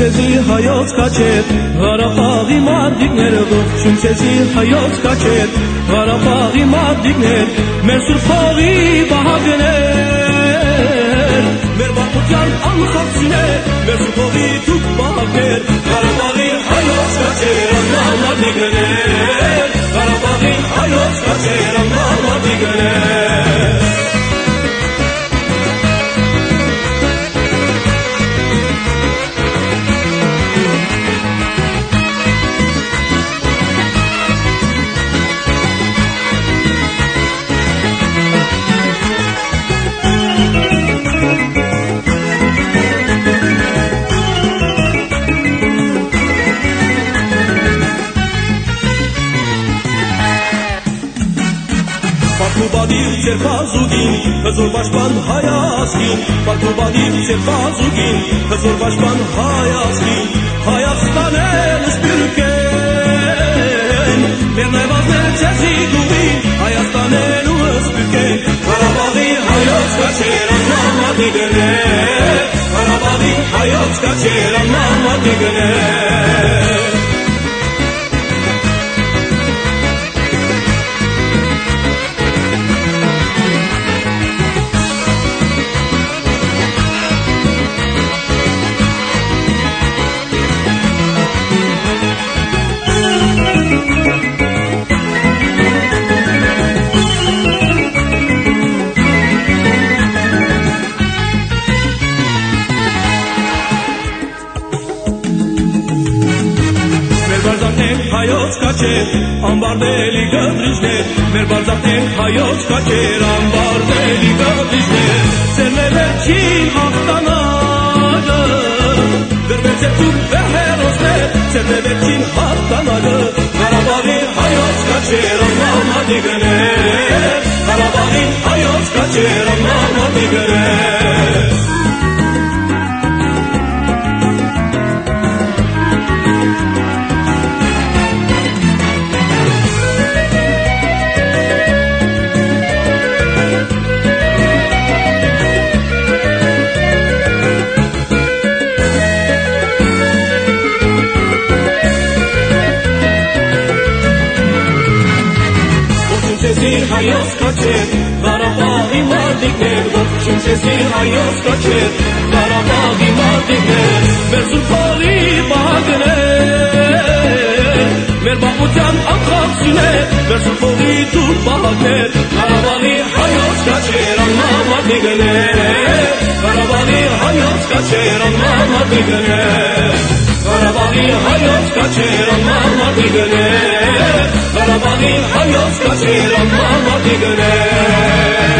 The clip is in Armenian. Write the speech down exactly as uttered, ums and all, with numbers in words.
ցեզի հայոց կաչեր Ղարաբաղի մարդիկներ ողջույն ցեզի հայոց կաչեր Ղարաբաղի մարդիկներ մեր սուրբ հողի բահագներ մեր բախտյան անխախտներ մեր սուրբ հողի թուք բահագներ Ղարաբաղի հայոց կաչեր մարդիկներ Ղարաբաղի հայոց կաչեր մարդիկներ Բադիր ծեր բազուկին, հզոր պաշտպան հայացքին Բադիր բադիր ծեր բազուկին, հզոր պաշտպան հայացքին Հայաստանել սպիրկեն Մեր նայվածներ ցեզի գուղին Հայաստանել ու սպիրկեն Ղարաբաղի հայոց կաչեր անմամատիգներ Ղարաբաղի հայոց կաչեր անմամատիգներ Հայոց կաչեր, ամբարդելի գտրիչներ Մեր բարձակներ հայոց կաչեր, ամբարդելի գտրիչներ Ձեր վերջին հաղթանակը Գրվեց է թուր վեհերոսներ Ձեր վերջին հաղթանակը Ղարաբաղի հայոց կաչեր, անմամատիգներ Ղարաբաղի հայոց կաչեր, անմամատիգներ Ցեզի հայոց կաչեր, Ղարաբաղի մարդիկներ Ողջույն ցեզի հայոց կաչեր, Ղարաբաղի մարդիկներ Մեր սուրբ հողի բահագներ Մեր բախտյան անխախտներ Մեր սուրբ հողի թուք բահագներ Ղարաբաղի հայոց կաչեր, անմամատիգներ Ղարաբաղի հայոց կաչեր, անմամատիգներ Ղարաբաղի հայոց կաչեր, անմամատիգներ Ղարաբաղի հայոց կաչեր, անմամատիգներ